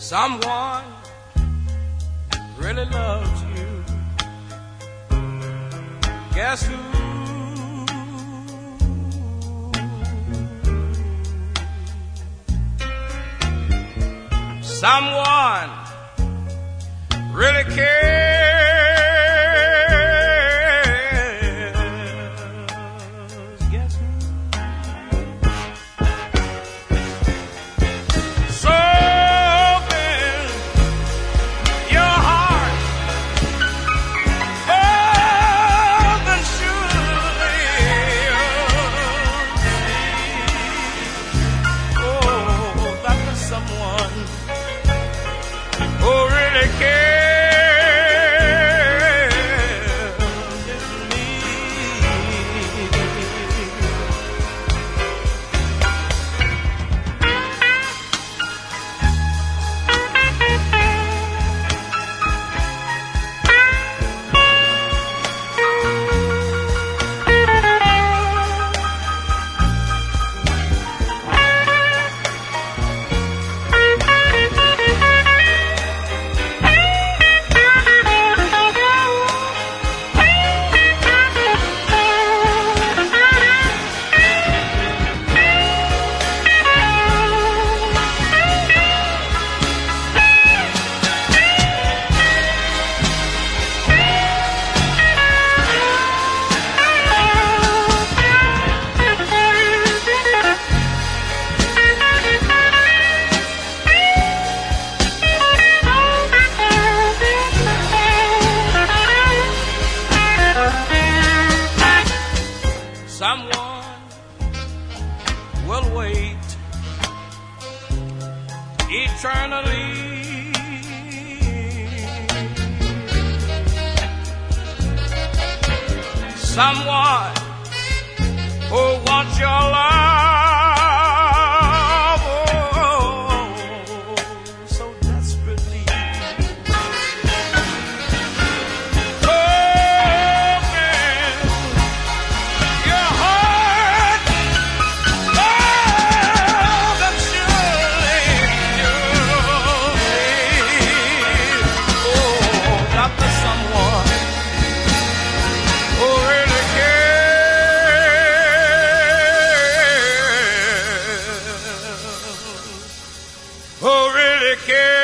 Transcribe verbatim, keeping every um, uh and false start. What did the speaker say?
Someone really loves you. Guess who? Someone really cares. Guess who? So open your heart, open surely you'll see. Oh, that was someone who really cares. Someone will wait eternally. Someone who wants your love, oh, so desperately. Who really cares?